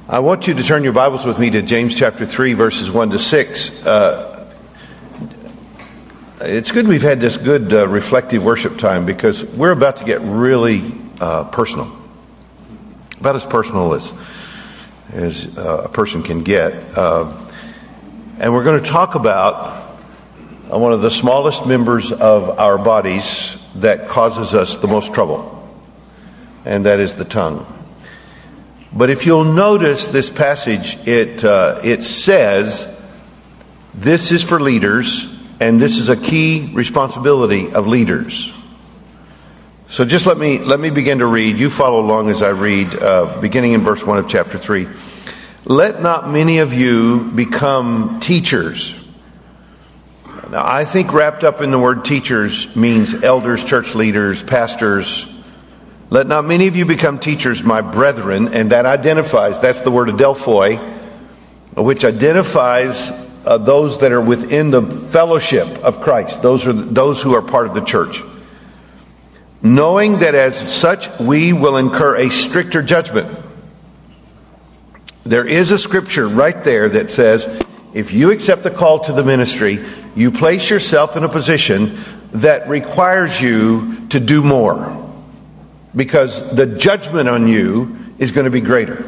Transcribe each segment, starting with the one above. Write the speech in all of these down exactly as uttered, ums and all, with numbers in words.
I want you to turn your Bibles with me to James chapter three, verses one to six. Uh, it's good we've had this good uh, reflective worship time, because we're about to get really uh, personal. About as personal as, as uh, a person can get. Uh, and we're going to talk about uh, one of the smallest members of our bodies that causes us the most trouble. And that is the tongue. But if you'll notice this passage, it uh, it says this is for leaders, and this is a key responsibility of leaders. So just let me let me begin to read. You follow along as I read, uh, beginning in verse one of chapter three. Let not many of you become teachers. Now, I think wrapped up in the word teachers means elders, church leaders, pastors. Let not many of you become teachers, my brethren, and that identifies, that's the word adelphoi, which identifies uh, those that are within the fellowship of Christ. Those are those who are part of the church. Knowing that as such we will incur a stricter judgment. There is a scripture right there that says, if you accept the call to the ministry, you place yourself in a position that requires you to do more. Because the judgment on you is going to be greater.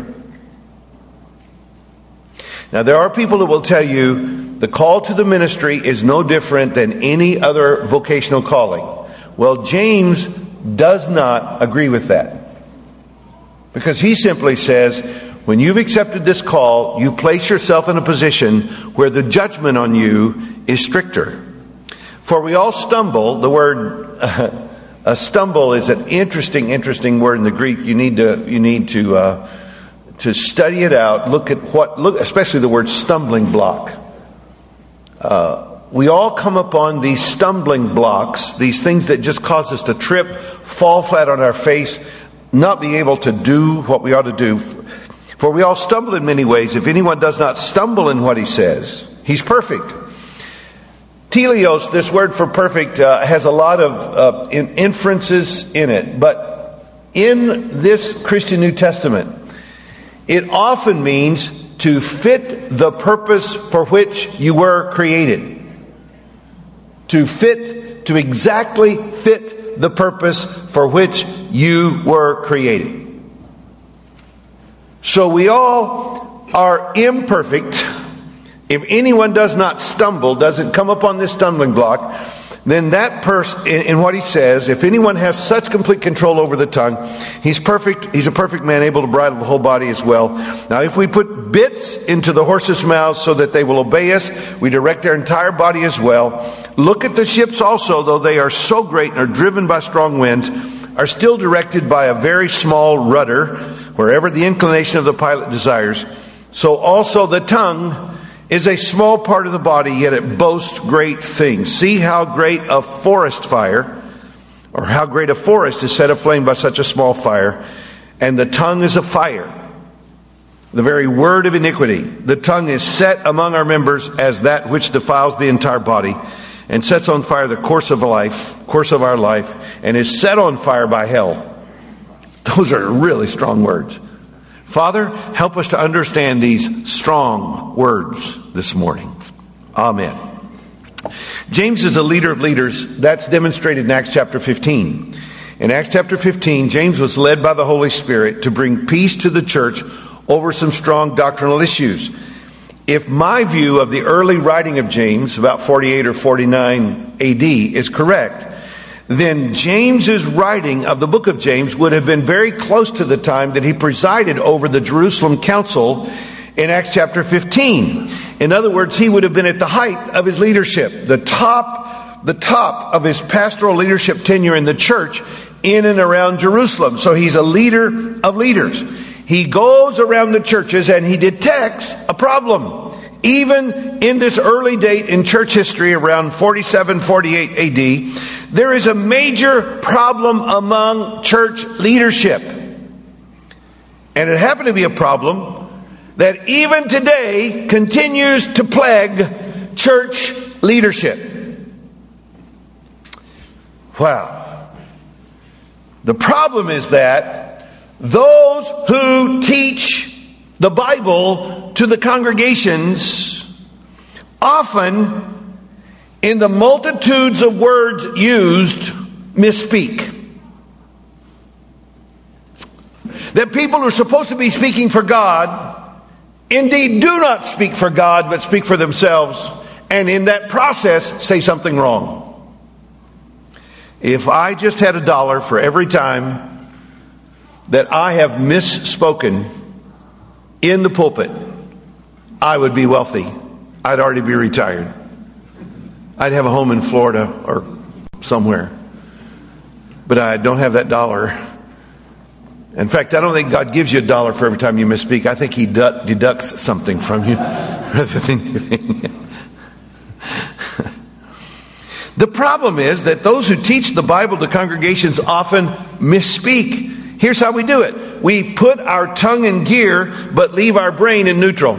Now, there are people that will tell you the call to the ministry is no different than any other vocational calling. Well, James does not agree with that. Because he simply says, when you've accepted this call, you place yourself in a position where the judgment on you is stricter. For we all stumble, the word... Uh, A stumble is an interesting, interesting word in the Greek. You need to, you need to, uh, to study it out. Look at what, look, especially the word stumbling block. Uh, we all come upon these stumbling blocks, these things that just cause us to trip, fall flat on our face, not be able to do what we ought to do. For we all stumble in many ways. If anyone does not stumble in what he says, he's perfect. Teleos, this word for perfect, uh, has a lot of uh, in, inferences in it. But in this Christian New Testament, it often means to fit the purpose for which you were created. To fit, to exactly fit the purpose for which you were created. So we all are imperfect. If anyone does not stumble, doesn't come upon this stumbling block, then that person, in, in what he says, if anyone has such complete control over the tongue, he's perfect. He's a perfect man, able to bridle the whole body as well. Now, if we put bits into the horses' mouths so that they will obey us, we direct their entire body as well. Look at the ships also, though they are so great and are driven by strong winds, are still directed by a very small rudder, wherever the inclination of the pilot desires. So also the tongue is a small part of the body, yet it boasts great things. See how great a forest fire, or how great a forest is set aflame by such a small fire. And the tongue is a fire, the very word of iniquity. The tongue is set among our members as that which defiles the entire body, and sets on fire the course of life, course of our life, and is set on fire by hell. Those are really strong words. Father, help us to understand these strong words this morning. Amen. James is a leader of leaders. That's demonstrated in Acts chapter fifteen. In Acts chapter fifteen, James was led by the Holy Spirit to bring peace to the church over some strong doctrinal issues. If my view of the early writing of James, about forty-eight or forty-nine A D, is correct, then James's writing of the book of James would have been very close to the time that he presided over the Jerusalem Council in Acts chapter fifteen. In other words, he would have been at the height of his leadership, the top, the top of his pastoral leadership tenure in the church in and around Jerusalem. So he's a leader of leaders. He goes around the churches and he detects a problem. Even in this early date in church history, around forty-seven, forty-eight A D, there is a major problem among church leadership. And it happened to be a problem that even today continues to plague church leadership. Wow. The problem is that those who teach the Bible to the congregations, often in the multitudes of words used, misspeak. That people who are supposed to be speaking for God, indeed do not speak for God, but speak for themselves, and in that process say something wrong. If I just had a dollar for every time that I have misspoken in the pulpit, I would be wealthy. I'd already be retired. I'd have a home in Florida or somewhere. But I don't have that dollar. In fact, I don't think God gives you a dollar for every time you misspeak. I think He du- deducts something from you rather than giving it. The problem is that those who teach the Bible to congregations often misspeak. Here's how we do it. We put our tongue in gear, but leave our brain in neutral.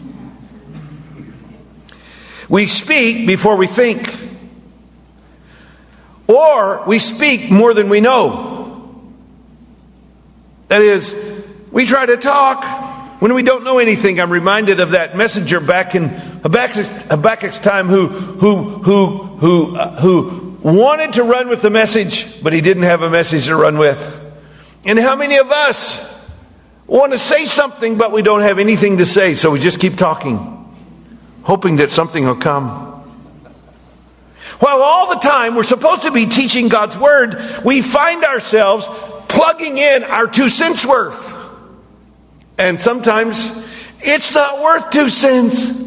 We speak before we think. Or we speak more than we know. That is, we try to talk when we don't know anything. I'm reminded of that messenger back in Habakkuk's, Habakkuk's time who who who who uh, who wanted to run with the message, but he didn't have a message to run with. And how many of us want to say something, but we don't have anything to say, so we just keep talking, hoping that something will come. While all the time we're supposed to be teaching God's Word, we find ourselves plugging in our two cents worth. And sometimes it's not worth two cents.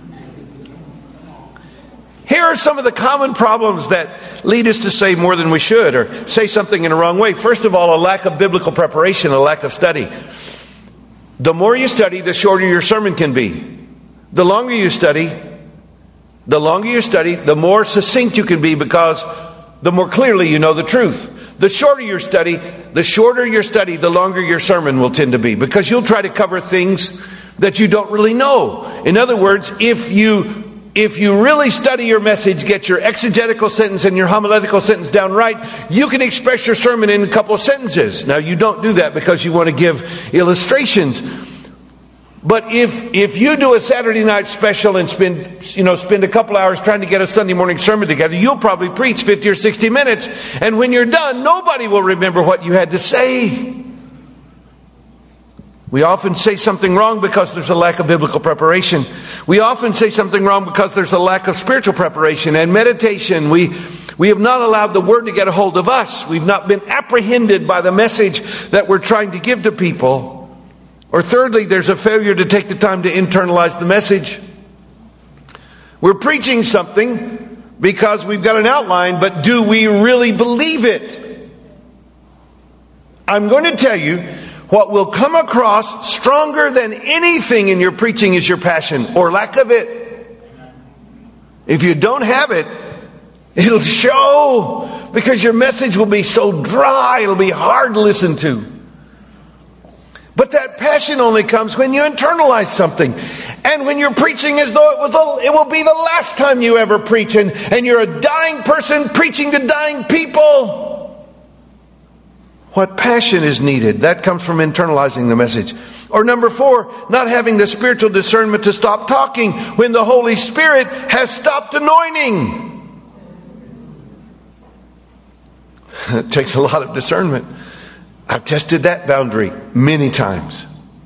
Here are some of the common problems that lead us to say more than we should or say something in the wrong way. First of all, a lack of biblical preparation, a lack of study. The more you study, the shorter your sermon can be. The longer you study, the longer you study, the more succinct you can be because the more clearly you know the truth. The shorter your study, the shorter your study, the longer your sermon will tend to be because you'll try to cover things that you don't really know. In other words, if you if you really study your message, get your exegetical sentence and your homiletical sentence down right, you can express your sermon in a couple of sentences. Now, you don't do that because you want to give illustrations. But if if you do a Saturday night special and spend you know spend a couple hours trying to get a Sunday morning sermon together, you'll probably preach fifty or sixty minutes. And when you're done, nobody will remember what you had to say. We often say something wrong because there's a lack of biblical preparation. We often say something wrong because there's a lack of spiritual preparation and meditation. We we have not allowed the Word to get a hold of us. We've not been apprehended by the message that we're trying to give to people. Or thirdly, there's a failure to take the time to internalize the message. We're preaching something because we've got an outline, but do we really believe it? I'm going to tell you what will come across stronger than anything in your preaching is your passion or lack of it. If you don't have it, it'll show because your message will be so dry, it'll be hard to listen to. But that passion only comes when you internalize something. And when you're preaching as though it was the, it will be the last time you ever preach. And, and you're a dying person preaching to dying people. What passion is needed? That comes from internalizing the message. Or number four, not having the spiritual discernment to stop talking when the Holy Spirit has stopped anointing. It takes a lot of discernment. I've tested that boundary many times.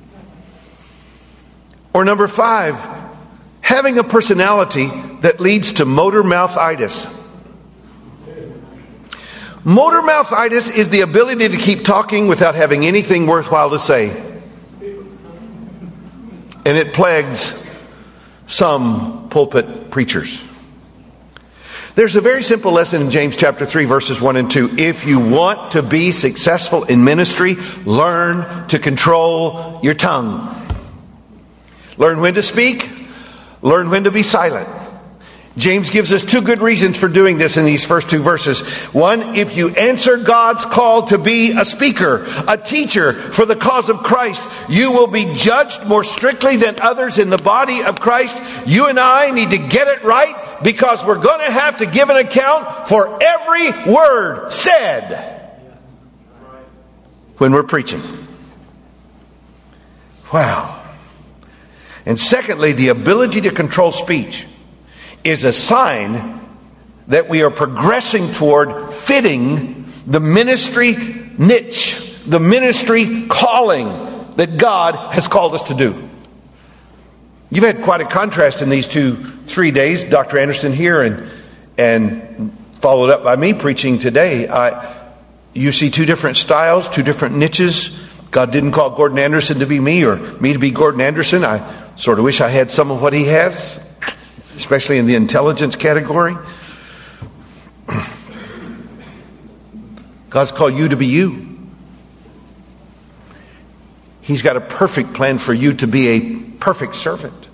Or number five, having a personality that leads to motor mouthitis. Motor mouthitis is the ability to keep talking without having anything worthwhile to say. And it plagues some pulpit preachers. There's a very simple lesson in James chapter three, verses one and two. If you want to be successful in ministry, learn to control your tongue. Learn when to speak. Learn when to be silent. James gives us two good reasons for doing this in these first two verses. One, if you answer God's call to be a speaker, a teacher for the cause of Christ, you will be judged more strictly than others in the body of Christ. You and I need to get it right because we're going to have to give an account for every word said when we're preaching. Wow. And secondly, the ability to control speech is a sign that we are progressing toward fitting the ministry niche, the ministry calling that God has called us to do. You've had quite a contrast in these two, three days. Doctor Anderson here and and followed up by me preaching today. I, you see two different styles, two different niches. God didn't call Gordon Anderson to be me or me to be Gordon Anderson. I sort of wish I had some of what he has, especially in the intelligence category. God's called you to be you. He's got a perfect plan for you to be a perfect servant.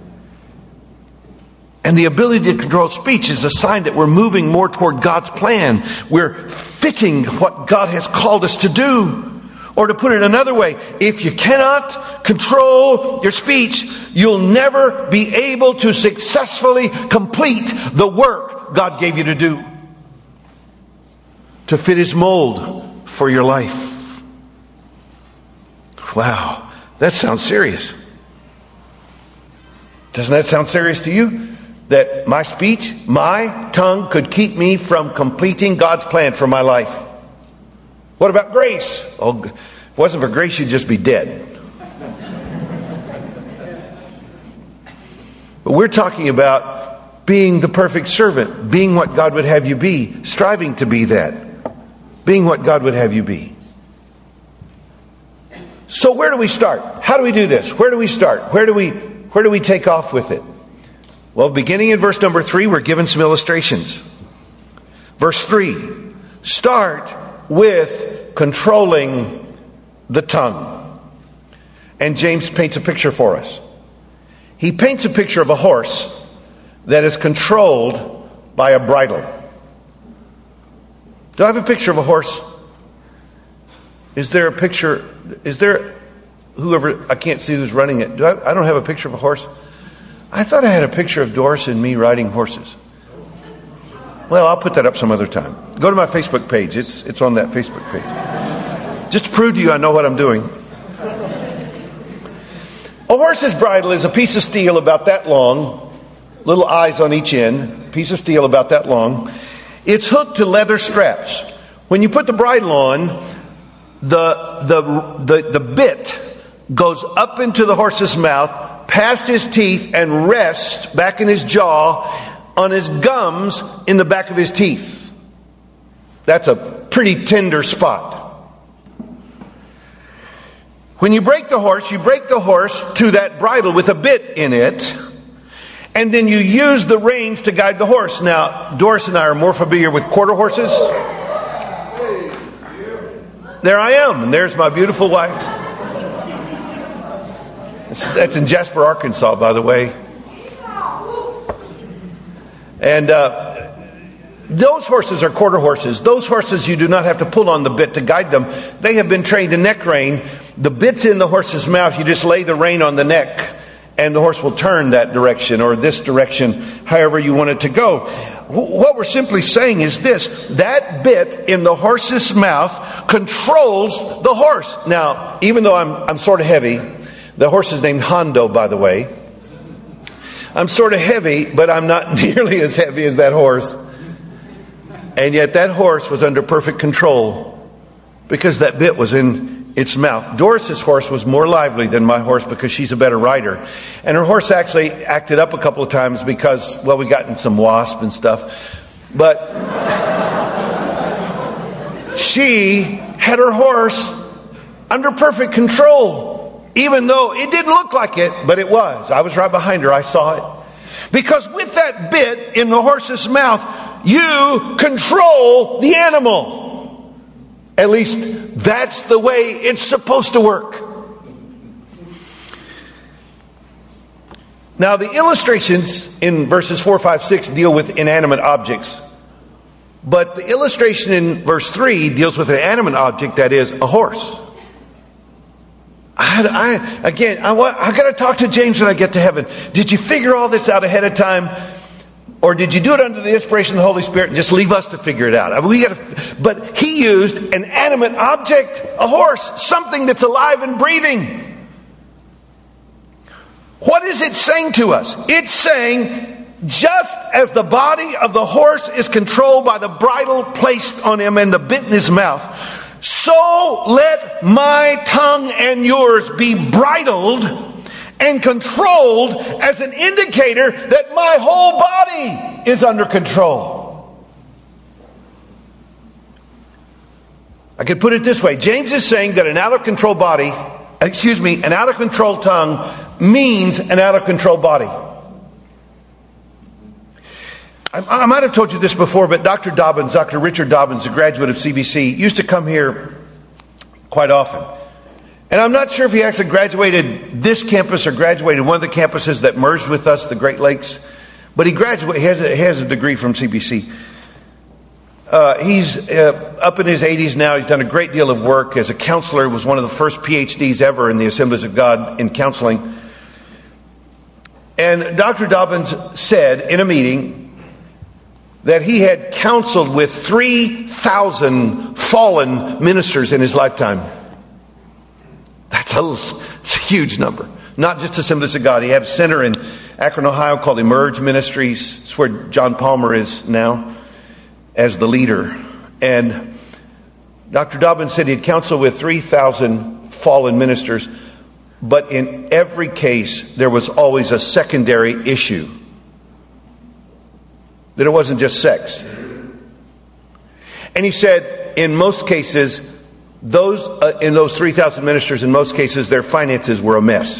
And the ability to control speech is a sign that we're moving more toward God's plan. We're fitting what God has called us to do. Or to put it another way, if you cannot control your speech, you'll never be able to successfully complete the work God gave you to do. To fit His mold for your life. Wow, that sounds serious. Doesn't that sound serious to you? That my speech, my tongue could keep me from completing God's plan for my life. What about grace? Oh, if it wasn't for grace, you'd just be dead. But we're talking about being the perfect servant, being what God would have you be, striving to be that, being what God would have you be. So where do we start? How do we do this? Where do we start? Where do we where do we take off with it? Well, beginning in verse number three, we're given some illustrations. Verse three, start with controlling the tongue. And James paints a picture for us. He paints a picture of a horse that is controlled by a bridle. Do I have a picture of a horse? Is there a picture? Is there whoever? I can't see who's running it. Do I, I don't have a picture of a horse. I thought I had a picture of Doris and me riding horses. Well, I'll put that up some other time. Go to my Facebook page. It's it's on that Facebook page. Just to prove to you I know what I'm doing. A horse's bridle is a piece of steel about that long, little eyes on each end, piece of steel about that long. It's hooked to leather straps. When you put the bridle on, the the the, the bit goes up into the horse's mouth, past his teeth, and rests back in his jaw on his gums in the back of his teeth. That's a pretty tender spot. When you break the horse, you break the horse to that bridle with a bit in it, and then you use the reins to guide the horse. Now, Doris and I are more familiar with quarter horses. There I am, and there's my beautiful wife. That's in Jasper, Arkansas, by the way. And uh, those horses are quarter horses. Those horses, you do not have to pull on the bit to guide them. They have been trained to neck rein. The bit's in the horse's mouth. You just lay the rein on the neck, and the horse will turn that direction or this direction, however you want it to go. What we're simply saying is this: that bit in the horse's mouth controls the horse. Now, even though I'm I'm sort of heavy, the horse is named Hondo, by the way. I'm sort of heavy, but I'm not nearly as heavy as that horse. And yet that horse was under perfect control because that bit was in its mouth. Doris's horse was more lively than my horse because she's a better rider. And her horse actually acted up a couple of times because, well, we got in some wasp and stuff. But she had her horse under perfect control. Even though it didn't look like it, but it was. I was right behind her. I saw it. Because with that bit in the horse's mouth, you control the animal. At least that's the way it's supposed to work. Now, the illustrations in verses four, five, six deal with inanimate objects. But the illustration in verse three deals with an animate object, that is, a horse. I, I, again, I, I got to talk to James when I get to heaven. Did you figure all this out ahead of time? Or did you do it under the inspiration of the Holy Spirit and just leave us to figure it out? I mean, we got to, but he used an animate object, a horse, something that's alive and breathing. What is it saying to us? It's saying, just as the body of the horse is controlled by the bridle placed on him and the bit in his mouth, so let my tongue and yours be bridled and controlled as an indicator that my whole body is under control. I could put it this way. James is saying that an out of control body, excuse me, an out of control tongue means an out of control body. I, I might have told you this before, but Doctor Dobbins, Doctor Richard Dobbins, a graduate of C B C, used to come here quite often. And I'm not sure if he actually graduated this campus or graduated one of the campuses that merged with us, the Great Lakes. But he graduated, he has a, he has a degree from C B C. Uh, he's uh, up in his eighties now. He's done a great deal of work as a counselor. He was one of the first P H Ds ever in the Assemblies of God in counseling. And Doctor Dobbins said in a meeting that he had counseled with three thousand fallen ministers in his lifetime. That's a, it's a huge number. Not just Assemblies of God. He had a center in Akron, Ohio called Emerge Ministries. It's where John Palmer is now as the leader. And Doctor Dobbins said he'd counseled with three thousand fallen ministers. But in every case, there was always a secondary issue. That it wasn't just sex. And he said, in most cases, those uh, in those three thousand ministers, in most cases, their finances were a mess.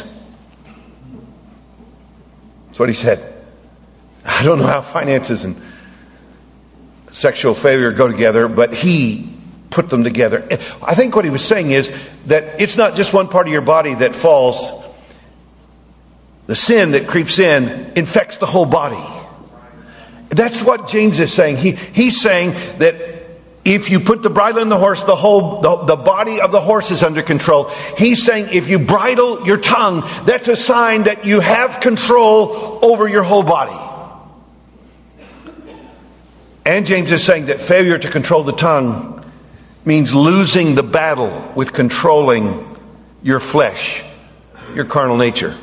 That's what he said. I don't know how finances and sexual failure go together, but he put them together. I think what he was saying is that it's not just one part of your body that falls. The sin that creeps in infects the whole body. That's what James is saying. He, he's saying that if you put the bridle on the horse, the whole the, the body of the horse is under control. He's saying if you bridle your tongue, that's a sign that you have control over your whole body. And James is saying that failure to control the tongue means losing the battle with controlling your flesh, your carnal nature.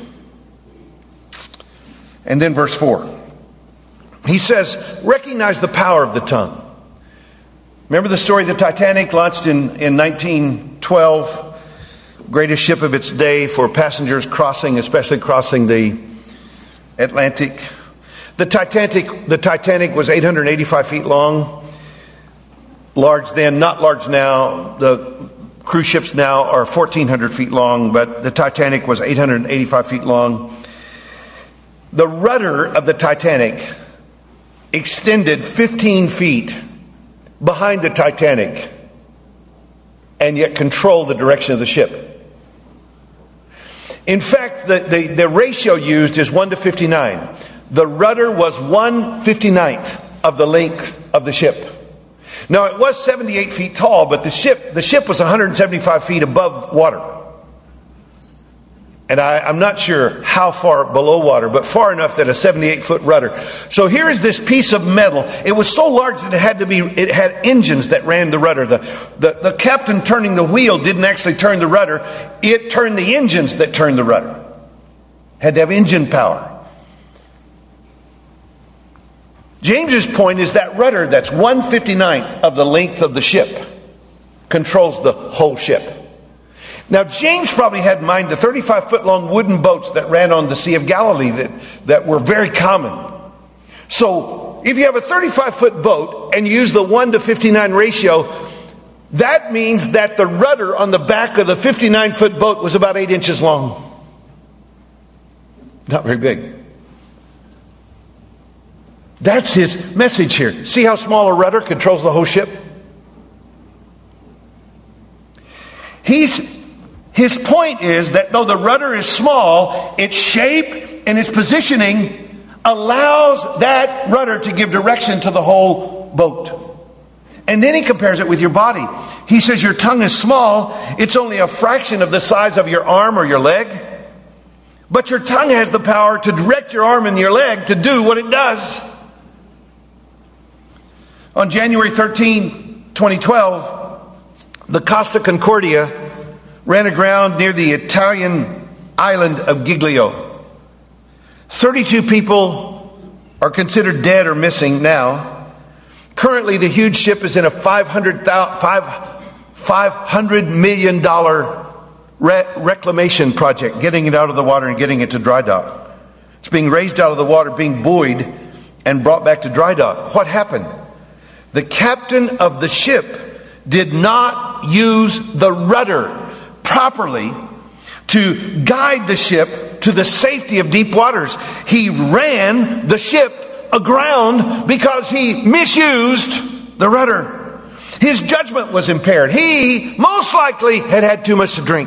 And then verse four. He says, recognize the power of the tongue. Remember the story of the Titanic, launched in, in nineteen twelve, greatest ship of its day for passengers crossing, especially crossing the Atlantic. The Titanic, the Titanic was eight hundred eighty-five feet long. Large then, not large now. The cruise ships now are fourteen hundred feet long, but the Titanic was eight hundred eighty-five feet long. The rudder of the Titanic extended fifteen feet behind the Titanic and yet control the direction of the ship. In fact, the, the, the ratio used is one to fifty-nine. The rudder was one fifty-ninth of the length of the ship. Now, it was seventy-eight feet tall, but the ship the ship was one hundred seventy-five feet above water. And I, I'm not sure how far below water, but far enough that a seventy-eight foot rudder. So here is this piece of metal. It was so large that it had to be, it had engines that ran the rudder. The, the, the captain turning the wheel didn't actually turn the rudder. It turned the engines that turned the rudder. Had to have engine power. James's point is that rudder that's one fifty-ninth of the length of the ship controls the whole ship. Now, James probably had in mind the thirty-five foot long wooden boats that ran on the Sea of Galilee that, that were very common. So, if you have a thirty-five foot boat and you use the one to fifty-nine ratio, that means that the rudder on the back of the fifty-nine foot boat was about eight inches long. Not very big. That's his message here. See how small a rudder controls the whole ship? He's, his point is that though the rudder is small, its shape and its positioning allows that rudder to give direction to the whole boat. And then he compares it with your body. He says your tongue is small. It's only a fraction of the size of your arm or your leg. But your tongue has the power to direct your arm and your leg to do what it does. On January thirteenth, twenty twelve, the Costa Concordia ran aground near the Italian island of Giglio. thirty-two people are considered dead or missing now. Currently, the huge ship is in a five hundred million dollars re- reclamation project, getting it out of the water and getting it to dry dock. It's being raised out of the water, being buoyed, and brought back to dry dock. What happened? The captain of the ship did not use the rudder properly to guide the ship to the safety of deep waters. He ran the ship aground because he misused the rudder. His judgment was impaired. He most likely had had too much to drink.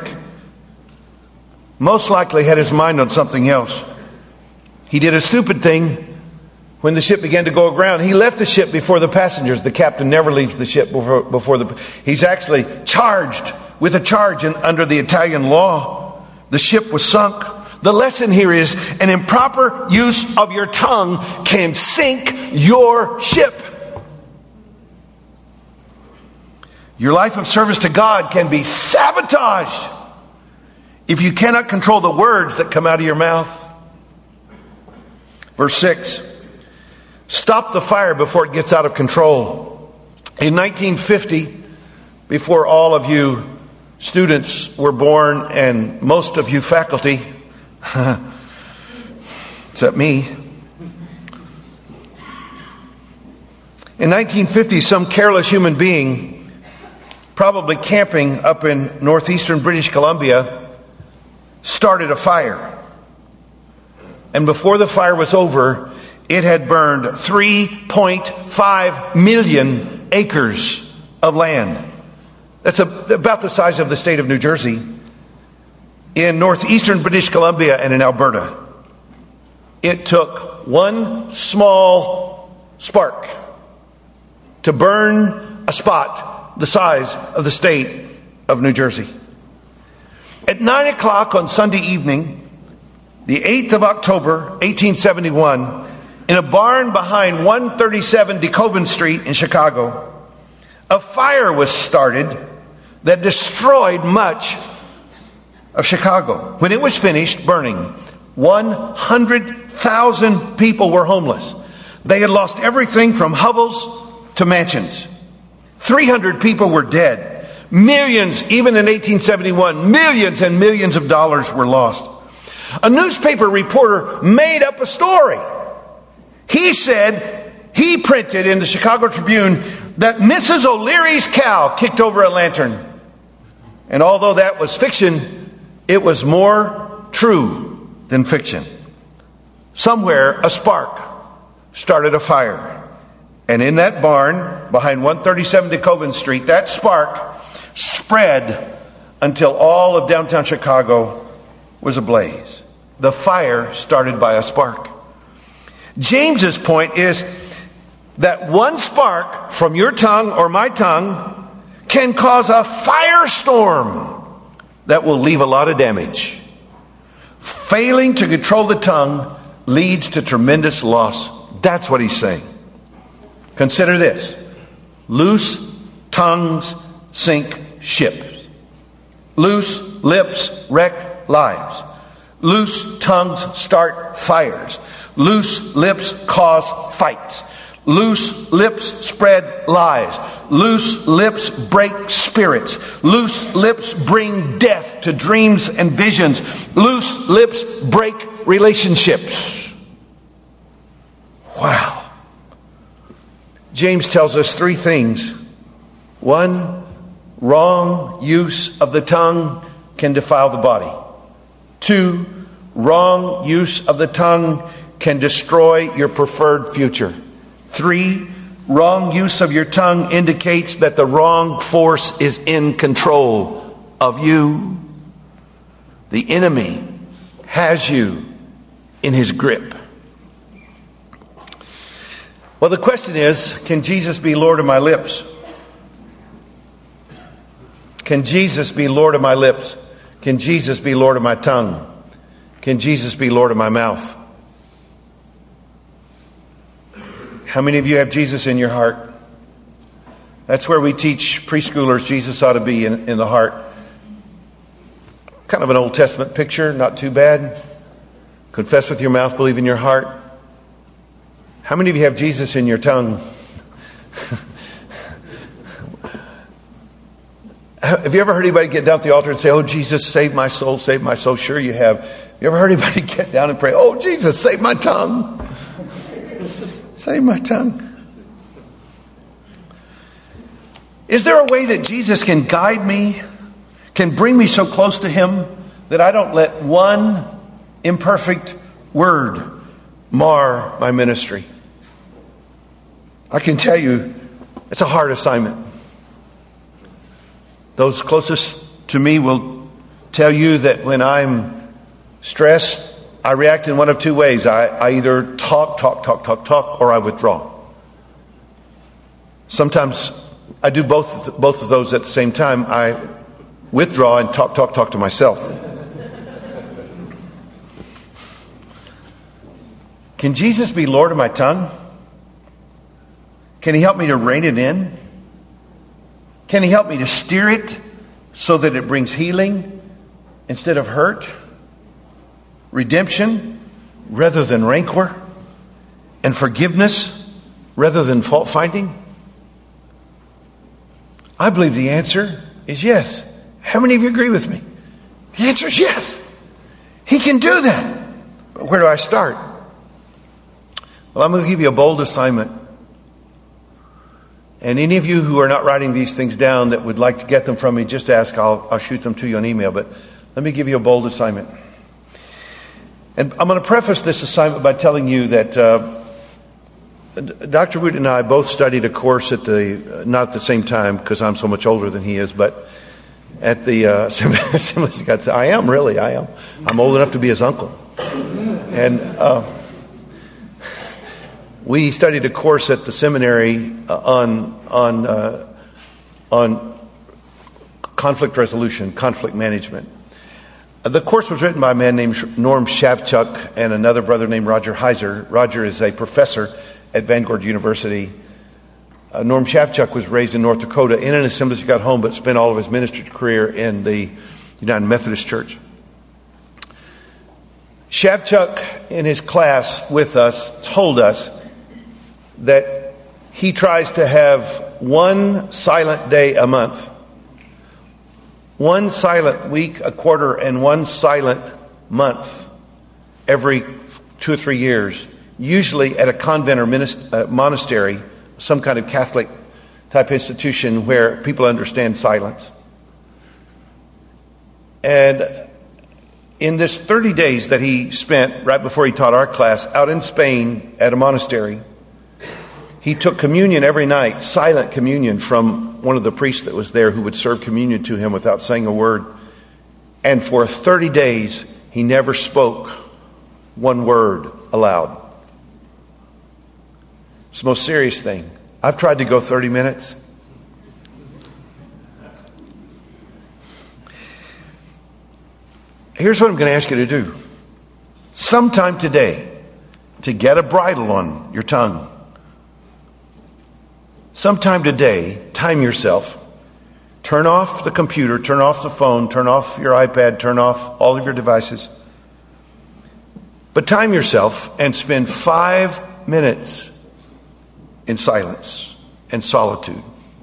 Most likely had his mind on something else. He did a stupid thing when the ship began to go aground. He left the ship before the passengers. The captain never leaves the ship before, before the... He's actually charged with a charge in, under the Italian law. The ship was sunk. The lesson here is an improper use of your tongue can sink your ship. Your life of service to God can be sabotaged if you cannot control the words that come out of your mouth. Verse six. Stop the fire before it gets out of control. In nineteen fifty, before all of you students were born and most of you faculty, except me. In nineteen fifty, some careless human being, probably camping up in northeastern British Columbia, started a fire. And before the fire was over, it had burned three point five million acres of land. That's a, about the size of the state of New Jersey. In northeastern British Columbia and in Alberta. It took one small spark to burn a spot the size of the state of New Jersey. At nine o'clock on Sunday evening, the eighth of October, eighteen seventy-one, in a barn behind one thirty-seven DeKoven Street in Chicago, a fire was started that destroyed much of Chicago. When it was finished burning, one hundred thousand people were homeless. They had lost everything from hovels to mansions. three hundred people were dead. Millions, even in eighteen seventy-one, millions and millions of dollars were lost. A newspaper reporter made up a story. He said, he printed in the Chicago Tribune that Missus O'Leary's cow kicked over a lantern. And although that was fiction, it was more true than fiction. Somewhere a spark started a fire. And in that barn behind one thirty-seven DeKoven Street, that spark spread until all of downtown Chicago was ablaze. The fire started by a spark. James's point is that one spark from your tongue or my tongue can cause a firestorm that will leave a lot of damage. Failing to control the tongue leads to tremendous loss. That's what he's saying. Consider this. Loose tongues sink ships. Loose lips wreck lives. Loose tongues start fires. Loose lips cause fights. Loose lips spread lies. Loose lips break spirits. Loose lips bring death to dreams and visions. Loose lips break relationships. Wow. James tells us three things. One, wrong use of the tongue can defile the body. Two, wrong use of the tongue can destroy your preferred future. Three, wrong use of your tongue indicates that the wrong force is in control of you. The enemy has you in his grip. Well, the question is, can Jesus be Lord of my lips? Can Jesus be Lord of my lips? Can Jesus be Lord of my tongue? Can Jesus be Lord of my mouth? How many of you have Jesus in your heart? That's where we teach preschoolers Jesus ought to be in, in the heart. Kind of an Old Testament picture, not too bad. confess with your mouth, believe in your heart. How many of you have Jesus in your tongue? Have you ever heard anybody get down at the altar and say, "Oh, Jesus, save my soul, save my soul"? Sure you have. Have you ever heard anybody get down and pray, "Oh, Jesus, save my tongue. Save my tongue"? Is there a way that Jesus can guide me, can bring me so close to Him that I don't let one imperfect word mar my ministry? I can tell you, it's a hard assignment. Those closest to me will tell you that when I'm stressed, I react in one of two ways. I, I either talk, talk, talk, talk, talk, or I withdraw. Sometimes I do both, both of those at the same time. I withdraw and talk, talk, talk to myself. Can Jesus be Lord of my tongue? Can He help me to rein it in? Can He help me to steer it so that it brings healing instead of hurt? Redemption rather than rancor? And forgiveness rather than fault finding? I believe the answer is yes. How many of you agree with me? The answer is yes. He can do that. But where do I start? Well, I'm going to give you a bold assignment. And any of you who are not writing these things down that would like to get them from me, just ask. I'll, I'll shoot them to you on email. But let me give you a bold assignment. And I'm going to preface this assignment by telling you that uh, Doctor Wood and I both studied a course at the, not at the same time because I'm so much older than he is, but at the uh, Assemblies of God. I am, really, I am. I'm old enough to be his uncle. And uh, we studied a course at the seminary uh, on on uh, on conflict resolution, conflict management. Uh, the course was written by a man named Norm Shavchuk and another brother named Roger Heiser. Roger is a professor at Vanguard University. Uh, Norm Shavchuk was raised in North Dakota in an Assemblies of God home, but spent all of his ministry career in the United Methodist Church. Shavchuk, in his class with us, told us that he tries to have one silent day a month, one silent week a quarter, and one silent month every two or three years, usually at a convent or minist- uh, monastery, some kind of Catholic type institution where people understand silence. And in this thirty days that he spent right before he taught our class out in Spain at a monastery, he took communion every night, silent communion, from one of the priests that was there who would serve communion to him without saying a word. And for thirty days, he never spoke one word aloud. It's the most serious thing. I've tried to go thirty minutes. Here's what I'm going to ask you to do. Sometime today, to get a bridle on your tongue, sometime today, time yourself. Turn off the computer, turn off the phone, turn off your iPad, turn off all of your devices. But time yourself and spend five minutes in silence and solitude.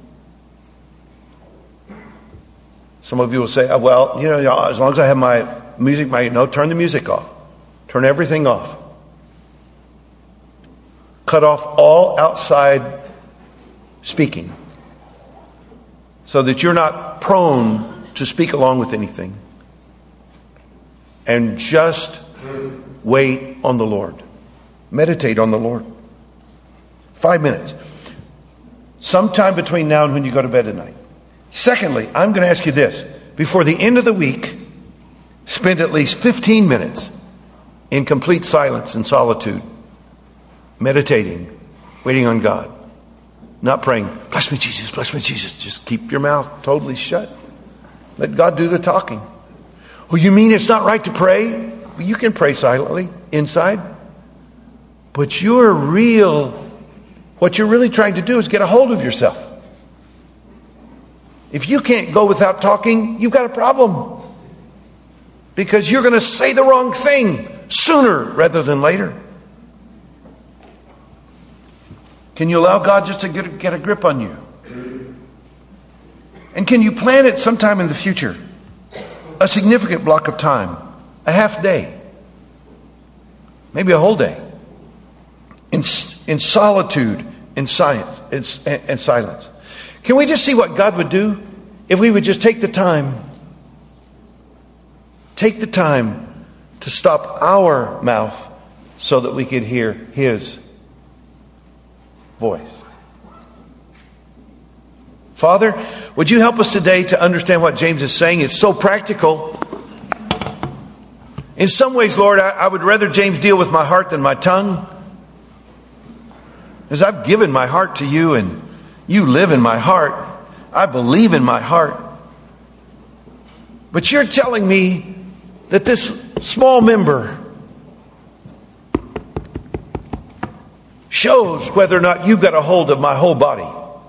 Some of you will say, oh, well, you know, as long as I have my music, my no, turn the music off. Turn everything off. Cut off all outside speaking so that you're not prone to speak along with anything. And just wait on the Lord. Meditate on the Lord. Five minutes. Sometime between now and when you go to bed tonight. Secondly, I'm going to ask you this. Before the end of the week, spend at least fifteen minutes in complete silence and solitude, meditating, waiting on God. Not praying, bless me, Jesus, bless me, Jesus. Just keep your mouth totally shut. Let God do the talking. Well, you mean it's not right to pray? Well, you can pray silently inside. But you're real, what you're really trying to do is get a hold of yourself. If you can't go without talking, you've got a problem. Because you're going to say the wrong thing. sooner rather than later? Can you allow God just to get, get a grip on you? And can you plan it sometime in the future? A significant block of time, a half day, maybe a whole day, in, in solitude, in science, in, in silence. Can we just see what God would do if we would just take the time, take the time to stop our mouth so that we could hear His voice? Father, would you help us today to understand what James is saying? It's so practical. In some ways, Lord, I, I would rather James deal with my heart than my tongue. Because I've given my heart to you and you live in my heart. I believe in my heart. But you're telling me that this small member shows whether or not you've got a hold of my whole body.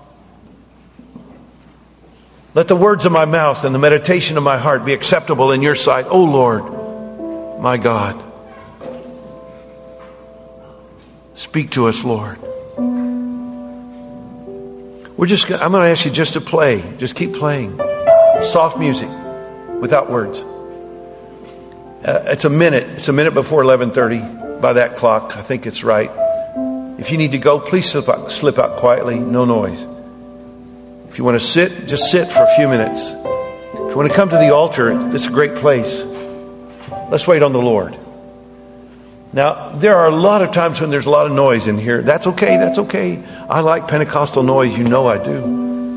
Let the words of my mouth and the meditation of my heart be acceptable in your sight, O Lord, my God. Speak to us, Lord. We're just. I'm going to ask you just to play. Just keep playing. Soft music, without words. Uh, it's a minute. It's a minute before eleven thirty by that clock. I think it's right. If you need to go, please slip out, slip out quietly. No noise. If you want to sit, just sit for a few minutes. If you want to come to the altar, it's, it's a great place. Let's wait on the Lord. Now, there are a lot of times when there's a lot of noise in here. That's okay. That's okay. I like Pentecostal noise. You know I do.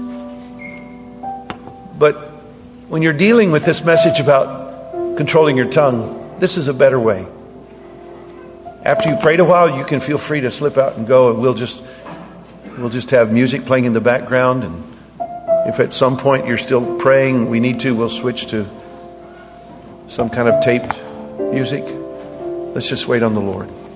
But when you're dealing with this message about controlling your tongue, this is a better way. After you prayed a while, you can feel free to slip out and go, and we'll just we'll just have music playing in the background. And if at some point you're still praying, we need to, we'll switch to some kind of taped music. Let's just wait on the Lord.